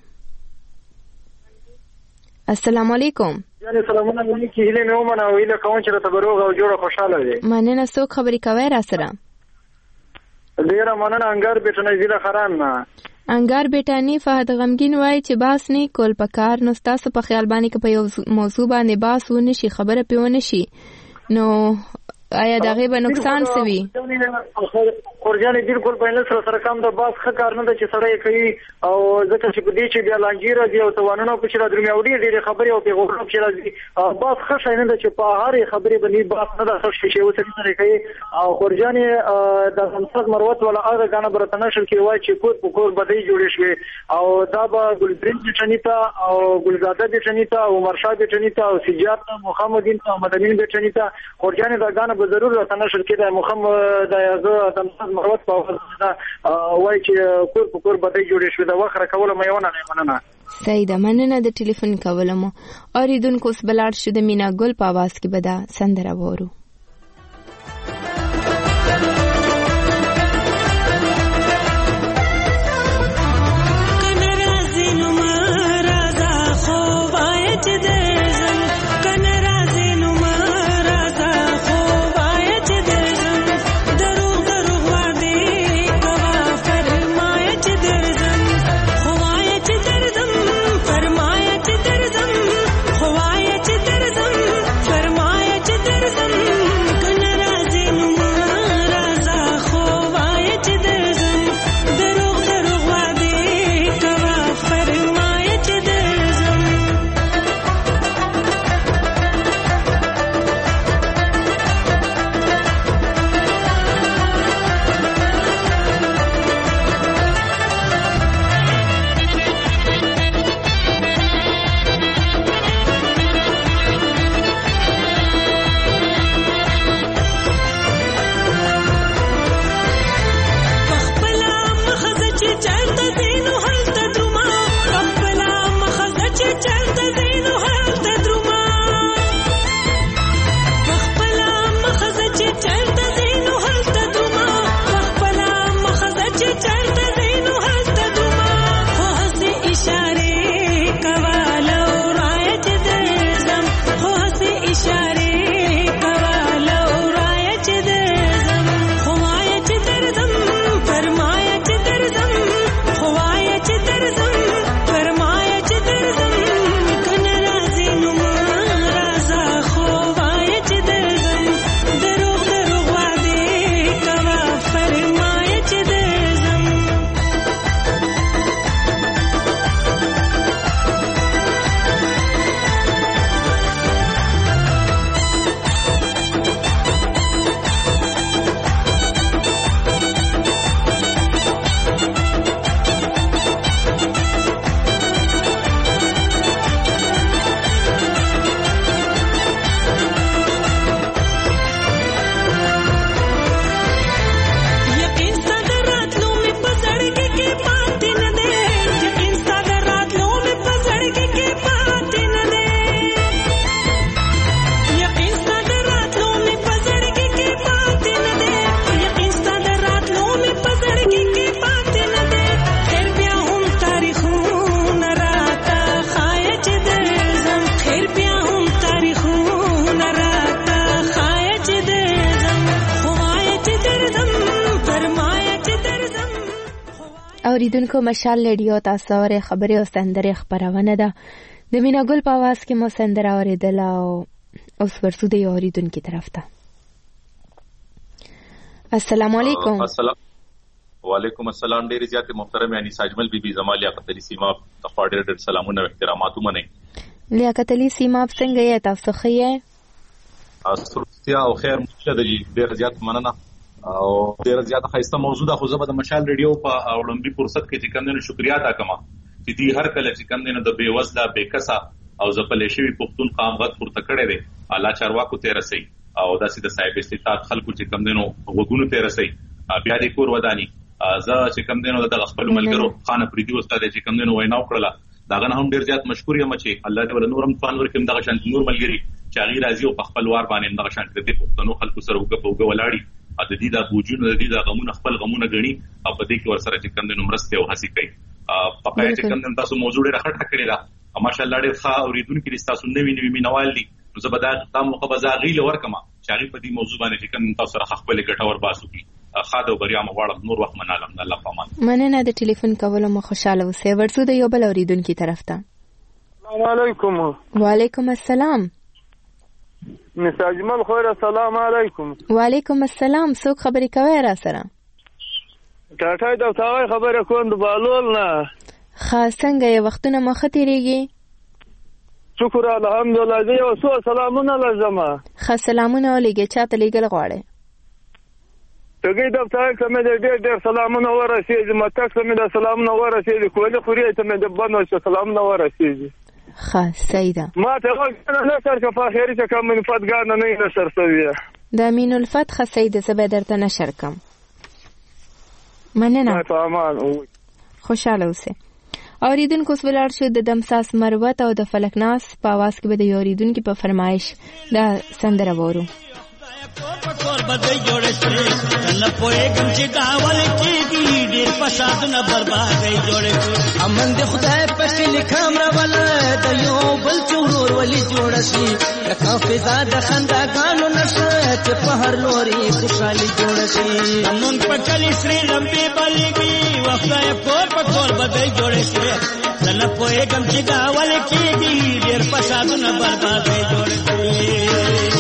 S1: السلام علیکم.
S17: یعنی سلامونه علیکم هله مې ومنه او اله کوم چې ته بروغ او جوړه خوشاله وي.
S1: مننه څوک خبرې کوي را سره؟
S17: ډیره مننه انګار بیٹنه زیله خران نه
S1: انګار بیٹانی فهد غمگین وای چې باس نه کول پکار نو تاسو په خیال باندې کې په یو موضوع باندې باس ونه شي خبره پیونه شي نو آیا دغه به نقصان سوي؟
S17: خورجانې بالکل په نسل سره کم د باس ښه کار نه ده چې سړی کوي او ځکه چې په دې چې بیا لانجې راځي او توانونه پکې را درمیاوړي ډېرې خبرې او پیغامونه پکې راځي باس ښه شی نه ده چې په هرې خبرې باندې باس نه ده ښه شی اوس سره کوي او خورجانې د همسد مروت ولا هغه ګانه برته نشل کې وایي چې کور په کور بدۍ جوړې شوې او دا به ګلبرین بیټني ته او ګلزاده بیټني ته او عمرشاه بیټني ته او سجاد ته محمدین ته محمدین بیټني ته خورجانې دا ګانه به ضرور راته نشل کې د محمد د یازه د همسد مروت په وای چې کور په کور بدای جوړې شو د وخره کوله مې ونه نه مننه.
S1: صحیح ده مننه د ټلیفون کولم اوریدونکو اوس بلار شو د مینا ګل په आवाज کې بدا سندره وورو.
S6: فرمایا چې درځم
S1: اوریدونکو مشال رادیو تاسو اورئ خبري او سندرې خبرونه ده د مینا ګل په आवाज کې مو سندره اوریدل او اوس ورسو د اوریدونکو طرف ته. السلام علیکم.
S18: السلام وعلیکم السلام. ډیر زیات محترم یعنی ساجمل بیبي زمال لیاقت علی سیما تخوادر ډیر سلامونه او احترامات ومنه.
S1: لیاقت علی سیما څنګه یې تاسو خیه؟
S18: اسرتیا او خیر مشه د ډیر زیات مننه او ډیر زیات خاصه موضوع ده. خو زه د مشال ریډیو په اولمبي فرصت کې چې کوم نه شکریا ادا کوم چې دی هر کله چې کوم نه د بے وزله بے کسا او زپلې شوی پښتون قام غت پورته کړي دي اعلی چارواکو ته رسي او داسې د صاحب استطاعت خلکو چې کوم نه وګونو ته رسي بیا د کور ودانی زه چې کوم نه د خپل ملګرو خان پریدي استاد چې کوم نه وینا وکړه داغه هم ډیر زیات مشکور یم چې الله دې ول نورم فان ورکم دغه شان نور ملګری چې غیر راضي او خپل وار باندې دغه شان کړي پښتنو خلکو سره وګ ولاړی د دې د بوجونو د دې د غمونه خپل غمونه غني او په دې کې ورسره چې کوم د مرسته او هڅه کوي. په پای چې کوم تاسو موضوع ډېر خټه کړی دا ماشاءالله ډېر ښه اوریدونکو کې تاسو نوی نوی مینوال دي نو زه به دا تاسو خو به زاغیل ورکما چې هغه په دې موضوع باندې چې کوم تاسو سره خپل ګټور باسو کی خاطر بریا مو غواړم نور وخت منالم الله پامان.
S1: مننه د ټلیفون کولو مو خوشاله اوسئ. ورسو د یو بل اوریدونکو طرف ته.
S19: السلام علیکم.
S1: وعلیکم السلام.
S19: مس اجمل خیر السلام علیکم.
S1: وعلیکم السلام. څوک خبرې کوي را سره؟
S19: ټاټای دا تاوای خبره کوم د بالول نه.
S1: خاص څنګه یې وختونه مخ تیریږي؟
S19: شکر الحمدلله. زه یو څو سلامونه لازمه.
S1: خاص سلامونه ولګي چاته لګل غواړي.
S19: تګي د تاوای کومه د ډېر ډېر سلامونه ورسېږي مته کومه د سلامونه ورسېږي کوله خوري ته مې د بنو سلامونه ورسېږي.
S1: خاص سیدا
S19: ما ته غوښتنه نه سر که فاخری ته کوم منفعت ګان نه نه سر سویه
S1: د امین الفتح سید زبر درته نشر کم. مننه.
S19: تمام.
S1: خوشاله اوسه. اوریدونکو سوالار شو د دمساس مروت او د فلکناس په आवाज کې به د اوریدونکو په فرمایش دا سندره وورو.
S15: پکور بدای جوړ شي نه پوهېږم چې دا ول کېږي ډېر فساد نه بربادي جوړ شي امن دې خدای پکې لیکم را ول د یو بل چورور ولي جوړ شي لکه فضا د خندا غانو نشه چې په هر لوري خوشالي جوړ شي امن پکلی سری لمبي بلګي وخت کور پکور بدای جوړ شي نه پوهېږم چې دا ول کېږي ډېر فساد نه بربادي جوړ شي.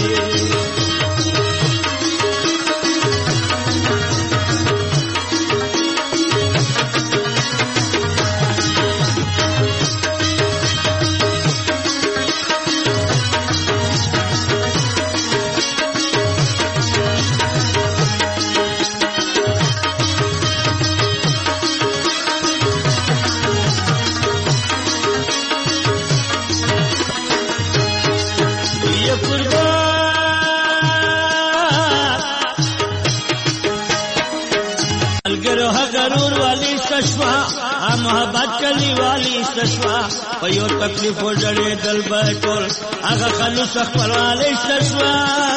S15: محبت کلی والی استشوا په یو تکلیف وړړې دل بټول هغه خلوص خپل والی استشوا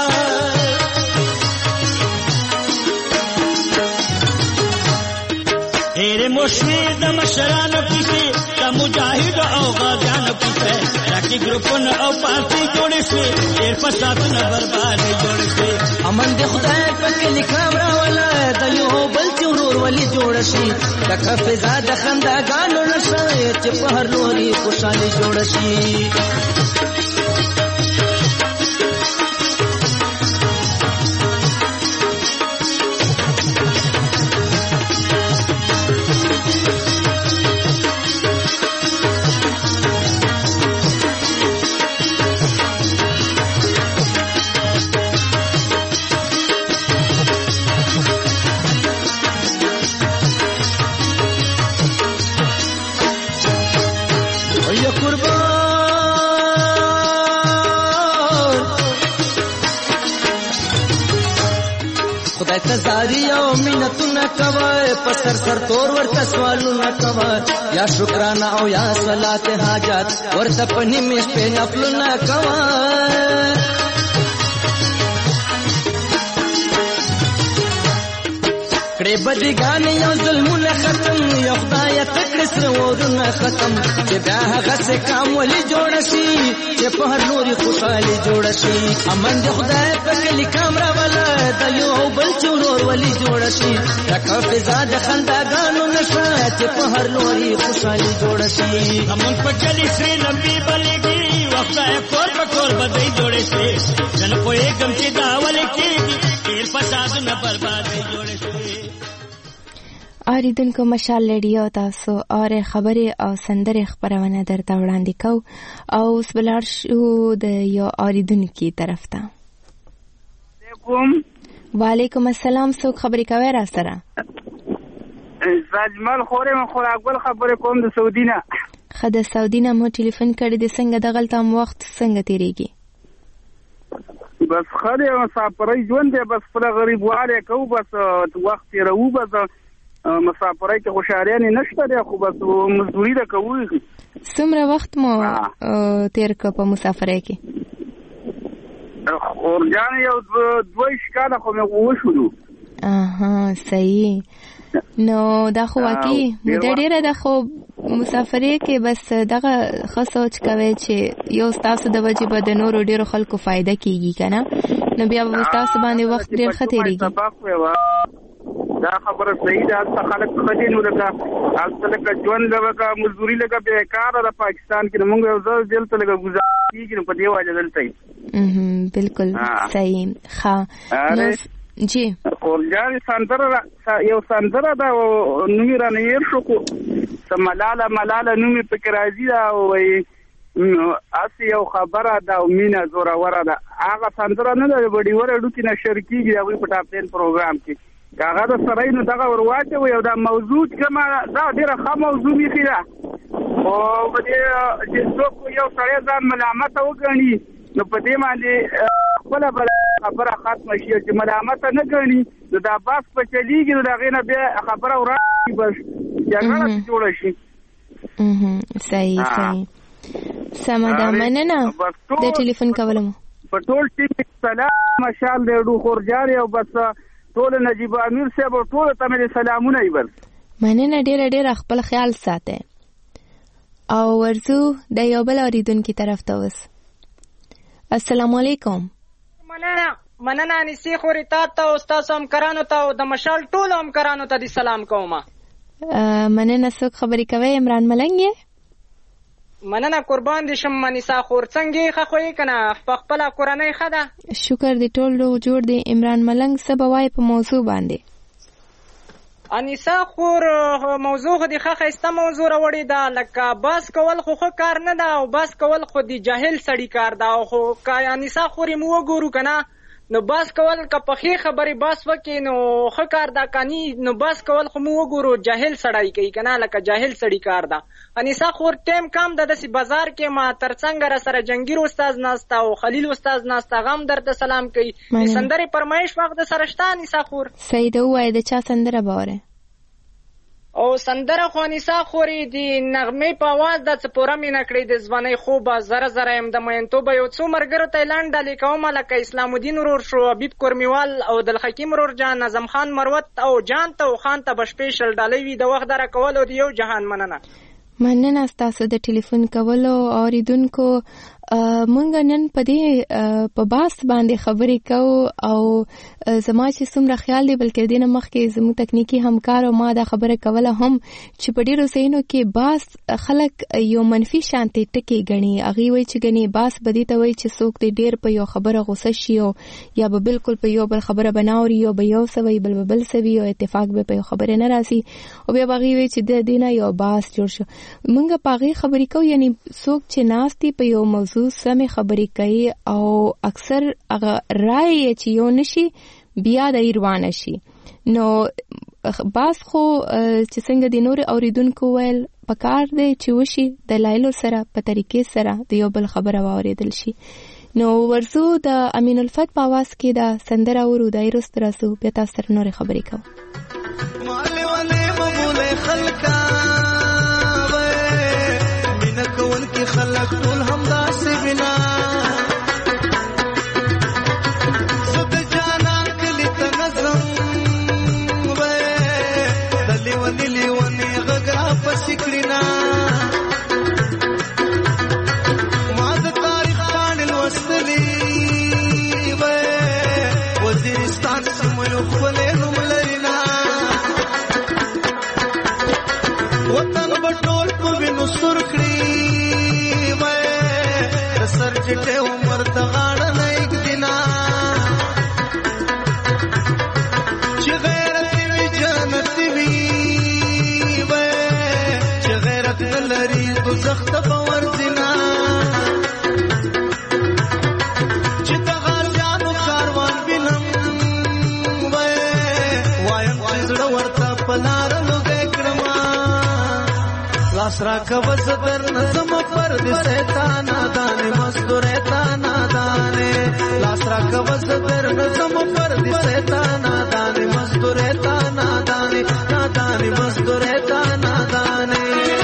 S15: هره مشویر د مشرانو کیسه د مجاهد او غازیانو کیسه راکي ګروپونه او پارټي جوړې شي ډېر فسادونه برباد جوړې شي امن دې خدای پکې لیکم راولا د یو بل چورور ولي جوړ شي لکه فضا د خندا غانو نشه چې په هر لوري خوشالي جوړ شي. تزاری او مینتونه کوي پسر سر تور ورته سوالونه کوي یا شکرانه او یا صلات حاجت ورته پنی مش په نفلونه کوي کړي بدی ګان یو ظلمونه ختم یو خدای تکړه سره
S13: شورونه ختم چې بیا هغه څه کام ولې جوړ شي چې په هر لوري خوشالي جوړ شي امن دې خدای په کلی کامرا ولا د یو بل چورور ولې جوړ شي لکه فضا د خنداګانو نشه چې په هر لوري خوشالي جوړ شي
S15: امن په کلی سری لمبي بلګي وخت کور په کور بدای جوړ شي جن په یکم چې دا ولې کېږي ډیر فساد نه بربادي جوړ شي
S1: اوریدونکو مشال ریډیو تاسو اور خبرې او سندرې خبرونه درته وړاندې کو او اوس بلار شو د یو اوریدونکو طرف ته
S20: کوم
S1: وعلیکم السلام څوک خبرې کوي را سره
S20: زجمل خورې من خوراکګل خبرې کوم د سعودي نه
S1: خد سعودي نه مو ټلیفون کړی د څنګه د غلطه وخت څنګه تیریږي
S20: بس خاله مسافرای ژوند دی بس پر غریب واله کو بس وخت یې بس مسافرای کې خوشاله نه نشته دی خو بس مزدوري ده کوي
S1: څومره وخت مو تیر کو په مسافرای کې
S20: اورجان یو دوه شکاله خو مې وښودو
S1: اها صحیح نو دا خو واقعي مده ډیره ده خو مسافرې کې بس دغه خاصوچ کوي چې یو تاسو د وجې به د نورو ډیرو خلکو فائدہ کیږي کنه نو بیا به تاسو باندې وخت ډیر ختیریږي
S20: دا خبره صحیح ده چې خلک خدینو لکه اصل کا ژوند لکه مزدوري لکه بیکاره د پاکستان کې موږ یو ځل دلته لکه گزارېږي په دی واجه دلته
S1: بالکل صحیح ښه نو جی
S20: اورجان سندره یو سندره دا نومي رانیر شو کو ملاله ملاله نومي پکې راځي دا وای اسی یو خبره دا مینا زوره وره دا هغه سندره نه د وړي وره ډوکی نشر کیږي دا په ټاپ ټین پروګرام کې هغه د سړی نو دغه ورواچه یو دا موضوع کما دا ډیره ښه موضوع می خیره او په دې چې څوک یو سړی ځان ملامت وګڼي نو په دې باندې خپل خبره ختمه شي چې ملامت نه ګڼي نو دا باس په چلیږي نو دا غینه بیا خبره ورایي بس جګړه جوړ شي
S1: صحیح صحیح سمدا مننه د ټلیفون کولم
S20: په ټول ټیم سلام مشال دې خورجان او بس ټول نجیب امیر صاحب ټول ته مې سلامونه ایبل
S1: مننه ډېر ډېر خپل خیال ساته او ورزو د یو بل اوریدونکو طرف ته وس السلام علیکم
S21: مننه مننه انسی خوري ته او تاسو هم کرانو ته د مشال ټول هم کرانو ته سلام کوم
S1: مننه څوک خبرې کوي عمران ملنګ
S21: مننه قربان دي شم منیسا خور څنګه ښه خوې کنه په خپل قرانه خدا
S1: شکر دي ټول جوړ دي عمران ملنګ سبوای په موضوع باندې
S21: انیسا خور موضوع خو دي ښه خسته موضوع راوړی دا لکه بس کول خو خو کار نه دا او بس کول خو دي جاهل سړی کار دا خو کا انیسا خوري مو وګورو کنه نو بس کول که په خې خبرې بس وکې نو ښه کار دا کانی نو بس کول خو مو وګورو جاهل سړی کوي کنه لکه جاهل سړی کار دا انیسا خور ټیم کم د داسې بازار کې ما ترڅنګ را سره جنگیر استاد ناستا او خلیل استاد ناستا غم درته سلام کوي سندرې پرمایش وخت سره شته انیسا خور
S1: سید وای د چا سندره باوره
S21: او سندره خو انیسا خوري دی نغمه په आवाज د څپوره مې نکړې د ځواني خوب زره زره ام د مېنتو به یو څو مرګرو تایلند د لیکوم لکه اسلام الدین ورور شو حبیب کورمیوال او د حکیم ورور جان نظم خان مروت او جان تو خان ته بشپیشل ډالوي د وخت دره کول او یو جهان مننه
S1: مننه تاسو د ټلیفون کولو اوریدونکو مونږ نن په دې په باس باندې خبرې کوو او زما چې څومره خیال دی بلکې دینه مخکې زموږ تکنیکی همکار او ما دا خبره کوله هم چې په ډیرو ځایونو کې باس خلک یو منفي شانتي ټکی غني اغي وای چې غني باس بدی ته وای چې څوک دې ډیر په یو خبره غوسه شي او یا به بالکل په یو بل خبره بناوري او به یو سوي بل بل سوي او اتفاق به په خبره نه راسي او بیا بغي وای چې د دینه یو باس جوړ شو مونږ پاغي خبرې کوو یعنی څوک چې ناشتي په یو موضوع سمې خبرې کوي او اکثر هغه رائے چې یو نشي بیا د ایروان شي نو باس خو چې څنګه د نور اوریدونکو ویل پکار دی چې وشي د لایلو سره په طریقې سره د یو بل خبره واوریدل شي نو ورزو د امین الفت په आवाज کې دا سندره ورو دای رست راسو بیا تاسو سره نور خبرې کوم
S13: مال ولې مبول خلکا کون کی خلق ټول همدا سبنا سد جانان کلی تنظم وې دلی ونی لی ونی غغرا پسکړینا
S9: بدن بټول په وینو سور کړی وای سر چټه عمر ته غاړه نه یک دینا چې غیرت وی جنت وی وای چې غیرت لري دوزخ ته باور دینا چې د غازیانو کاروان بینم وای وایم چې زړه ورته پلار لاسرا کبز در نظم پر دی سیتانا دانے مزدوریتانا دانے لاسرا کبز در نظم پر دی سیتانا دانے مزدوریتانا دانے نادانے مزدوریتانا دانے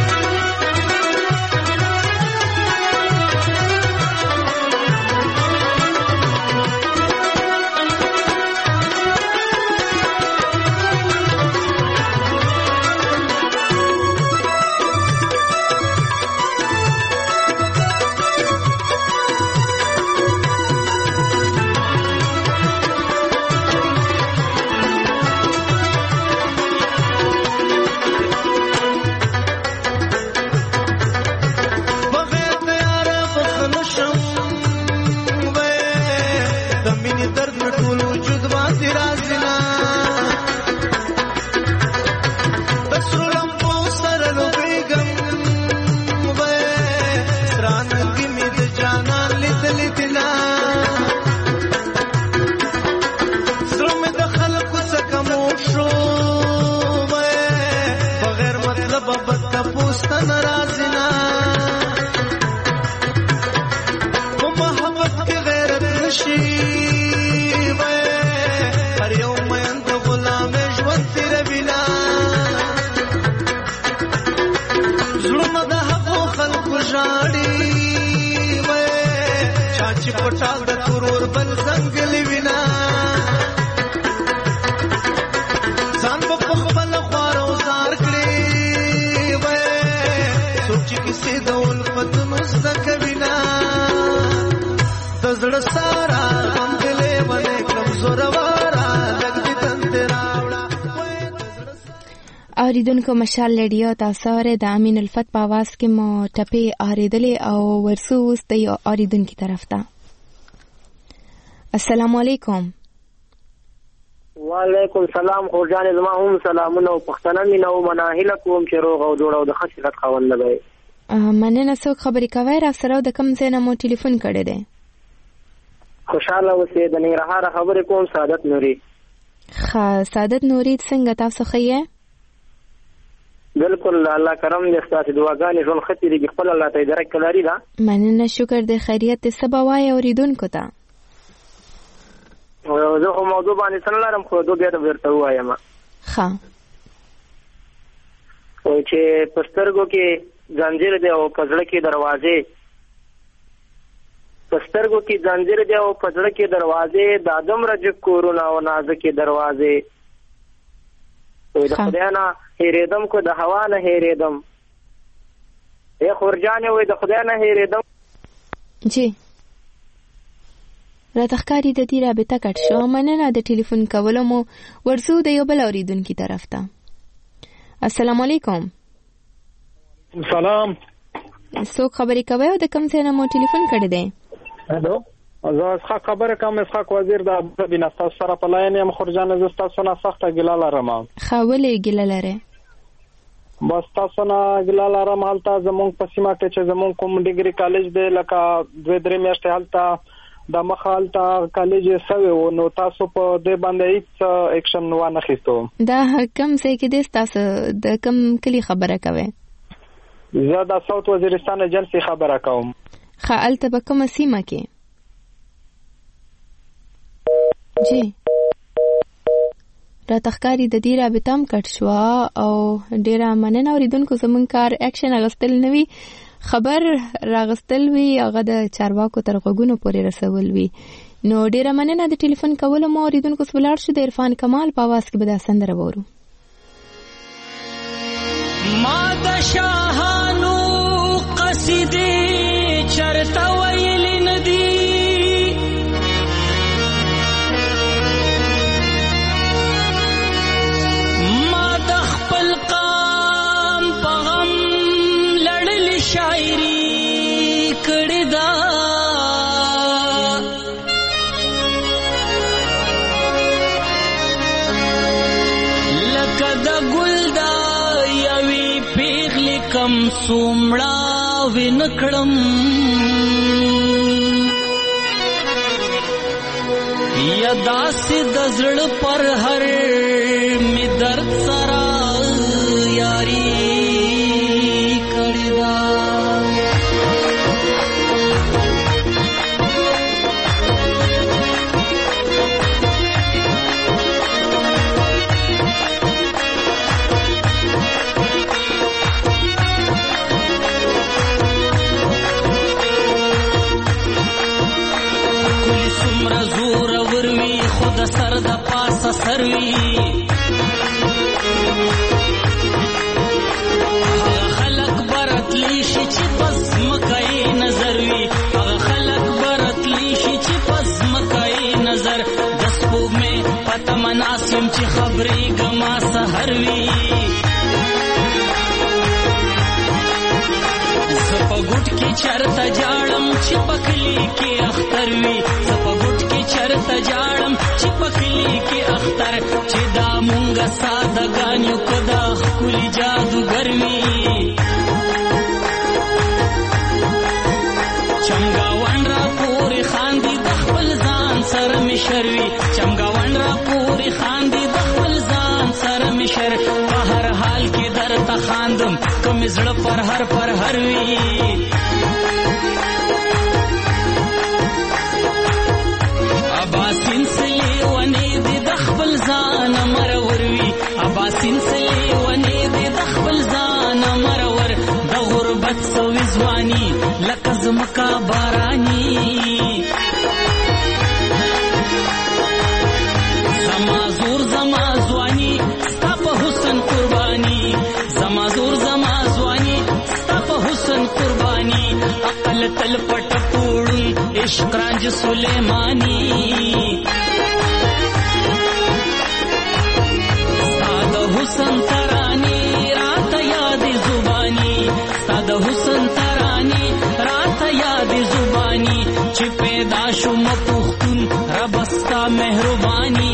S1: اوریدونکو مشال ریډیو تاسو ر د امین الفت په आवाज کې مو ټپې اوریدلې او ورسو اوس د یو اوریدونکو طرف ته السلام علیکم
S8: وعلیکم السلام خورجان زما هم سلامونه او پښتنه مینه او مناهله کوم چې روغ او جوړ او د خشلت خاوند لګي
S1: مننه څوک خبرې کوي را سره د کم ځای نه مو ټلیفون کړی دی
S8: خوشاله اوسې د ننګرهار خبرې کوم سعادت نوري
S1: ښه سعادت نوري څنګه تاسو ښه یې
S8: بالکل الله کرم دې ستاسو دعاګانې ژوند ښه تېرېږي خپل الله ته یې درک لري ده
S1: مننه شکر د خیریت د سبا وایي اوریدونکو ته
S8: زه خو موضوع باندې څه نه لرم خو دو بیا درته ووایم
S1: ښه
S8: وایي چې په سترګو کې ځنځیر دی او په زړه کې دروازې په سترګو کې ځنځیر دی او په زړه کې دروازې د دومره جګ کورونه او نازکې دروازې وایي د خدای نه هېرېدم کو د هوا نه هېرېدم ای خورجانې وایي د خدای نه هېرېدم
S1: جی راته ښکاري د دې رابطه کټ شو مننه د ټلیفون کولو مو ورځو د یو بل اورېدونکي طرف ته السلام علیکم
S12: سلام
S1: څوک خبرې کوي او د کوم ځای نه مو ټلیفون کړی دی
S12: هلو زه اسحاق خبره کوم اسحاق وزیر د ابوظبي نه تاسو سره په لاین یم خورجانې زه ستاسو نه سخته ګیله لرم
S1: ښه ولې ګیله لرې
S12: بس تاسو نه ګیله لرم هلته زمونږ په سیمه کې چې زمونږ کوم ډیګري کالج دی لکه دوه درې میاشتې هلته د مخه هلته کالج یې سوی و نو تاسو په دې باندې هیڅ اکشن وانخیستو
S1: دا کوم ځای کې دی ستاسو د کوم کلي خبره کوئ
S12: زه د ساوت وزیرستان ایجنسي خبره کوم
S1: ښه هلته په کومه سیمه کې جی راته ښکاري د دې رابطه هم کټ شوه او ډېره مننه اورېدونکو زموږ کار اکشن اخیستل نه وي خبر راغستل وي هغه د چارواکو تر غوږونو پورې رسول وي نو ډېره مننه د ټلیفون کولو مو اورېدونکو څخه ولاړ شو د عرفان کمال په اواز کې به دا سندره وورو
S15: ما د شاهانو قصیدې چرته ویلې نه دي ما د خپل قام په غم کم سومړه وینکړم یا داسې د زړه پر هر می درد سره یاری کړی دا د سر د پاسه سروي هغه خلق برتلی شي چې پس مکای نظر وي هغه خلق برتلی شي چې پس مکای نظر د سپوږمۍ پته مناسم چې خبرې ګما سحر وي زپا ګټ کې چرته جاړم چې پکلی کې اختر وي زپا ګټ کې چرته جاړم چې پکلی کې اختر چې دا مونږه سادهګانیو کدا ښکلي جادوګر وي چمګاون را پورې خاندي د خپل ځان سره مې شر وي چمګاون را پورې خاندي د خپل ځان سره مې شر په هر حال کې درته خاندم که مې زړه پر هر پر هر وي اباسین سلی ونې دې د خپل ځان مرور وي اباسین سلی ونې دې د خپل ځان مرور د غربت سوي ځواني لکه زمکا باراني زما زور زما ځواني ستا په حسن قرباني زما زور زما ځواني ستا په حسن قرباني عقل تل پټ پوړون عشق رانج سلیمانی ستا د حسن ترانی رات یاد زبانی ستا د حسن ترانی رات یاد زبانی چې پیدا شوم پختون رب ستا مهربانی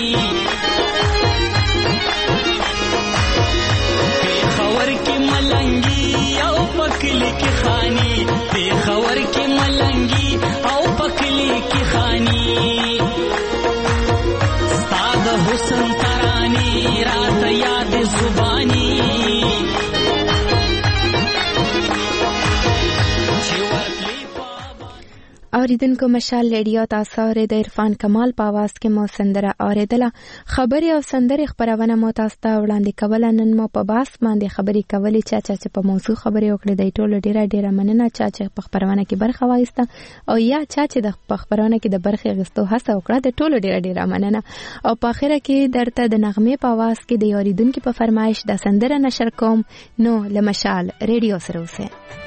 S15: خبر کې ملنګي او پکلی کې خانی په خبر کې ملنګي او پکلی کې خانی ستا د حسن ترانی رات یاد زبانی
S1: اوریدونکو مشال ریډیو تاسو د عرفان کمال په आवाज کې مو سندره اوریدله خبري او سندري خبرونه مو تاسو ته وړاندې کول نن مو په باس باندې خبري کولې چا چې په موضوع خبري وکړې د ټولو ډیره ډیره مننه چا چې په خبرونه کې برخه واخیسته او یا چا چې د خبرونه کې د برخه غستو هڅه وکړه د ټولو ډیره ډیره مننه او په اخره کې درته د نغمه په आवाज کې د اوریدونکو په فرمایش د سندره نشر کوم نو لمشال ریډیو سره اوسه